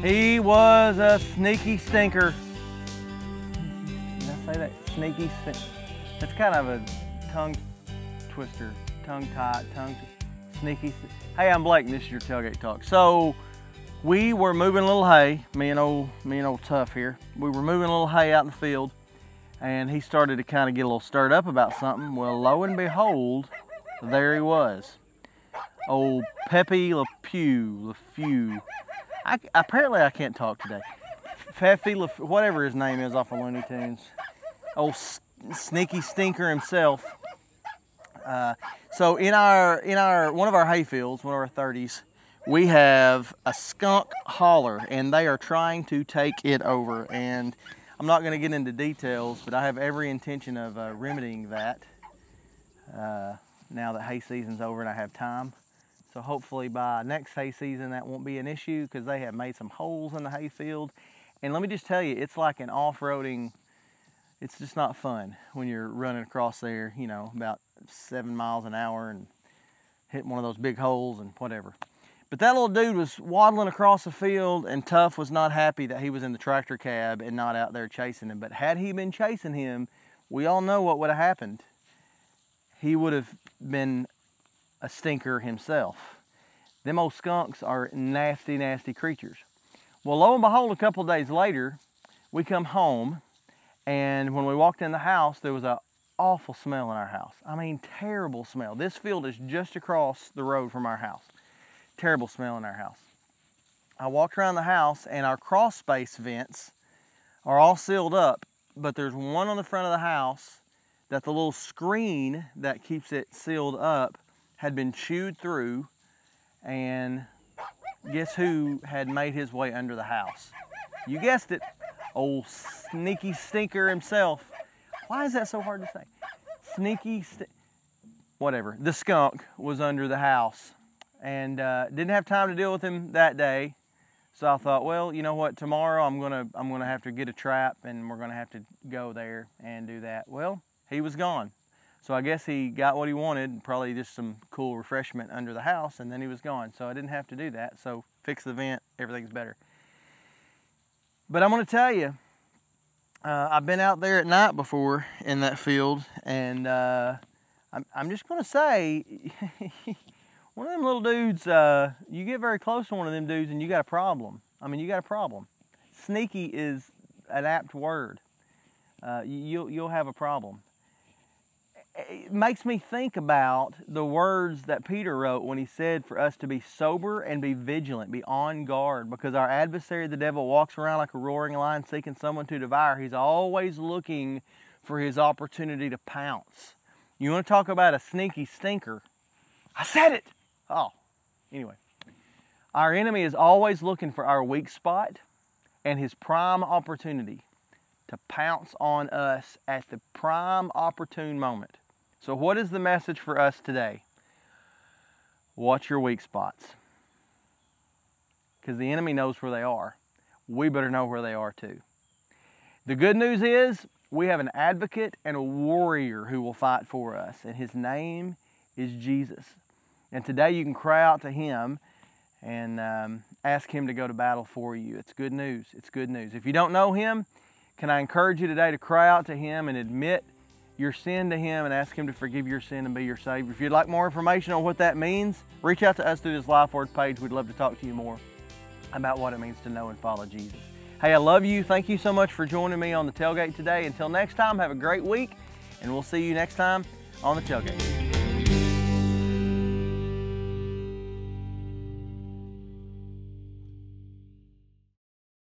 He was a sneaky stinker. Did I say that? Sneaky stinker. That's kind of a tongue twister, sneaky. Hey, I'm Blake, and this is your Tailgate Talk. So we were moving a little hay, me and old Tough here. We were moving a little hay out in the field, and he started to kind of get a little stirred up about something. Well, lo and behold, there he was. Old Pepe Le Pew. Apparently I can't talk today. Whatever his name is off of Looney Tunes. Old sneaky stinker himself. So in one of our hay fields, one of our 30s, we have a skunk hauler, and they are trying to take it over. And I'm not going to get into details, but I have every intention of remedying that now that hay season's over and I have time. So hopefully by next hay season that won't be an issue, because they have made some holes in the hay field. And let me just tell you, it's like an off-roading. It's just not fun when you're running across there, you know, about 7 miles an hour and hitting one of those big holes and whatever. But that little dude was waddling across the field, and Tough was not happy that he was in the tractor cab and not out there chasing him. But had he been chasing him, we all know what would have happened. He would have been a stinker himself. Them old skunks are nasty, nasty creatures. Well, lo and behold, a couple of days later, we come home, and when we walked in the house, there was an awful smell in our house. I mean, terrible smell. This field is just across the road from our house. Terrible smell in our house. I walked around the house, and our crawl space vents are all sealed up, but there's one on the front of the house that the little screen that keeps it sealed up had been chewed through, and guess who had made his way under the house? You guessed it, old sneaky stinker himself. Why is that so hard to say? Whatever. The skunk was under the house, and didn't have time to deal with him that day. So I thought, well, you know what? Tomorrow I'm gonna have to get a trap, and we're gonna have to go there and do that. Well, he was gone. So I guess he got what he wanted, probably just some cool refreshment under the house, and then he was gone. So I didn't have to do that. So fix the vent, everything's better. But I'm going to tell you, I've been out there at night before in that field, and I'm just going to say, one of them little dudes, you get very close to one of them dudes and you got a problem. I mean, you got a problem. Sneaky is an apt word. You'll have a problem. It makes me think about the words that Peter wrote when he said for us to be sober and be vigilant, be on guard, because our adversary, the devil, walks around like a roaring lion seeking someone to devour. He's always looking for his opportunity to pounce. You want to talk about a sneaky stinker? I said it! Oh, anyway. Our enemy is always looking for our weak spot and his prime opportunity to pounce on us at the prime opportune moment. So what is the message for us today? Watch your weak spots. Because the enemy knows where they are. We better know where they are too. The good news is we have an advocate and a warrior who will fight for us, and his name is Jesus. And today you can cry out to him and ask him to go to battle for you. It's good news. It's good news. If you don't know him, can I encourage you today to cry out to him and admit your sin to him and ask him to forgive your sin and be your Savior? If you'd like more information on what that means, reach out to us through this Life Word page. We'd love to talk to you more about what it means to know and follow Jesus. Hey, I love you. Thank you so much for joining me on the Tailgate today. Until next time, have a great week, and we'll see you next time on the Tailgate.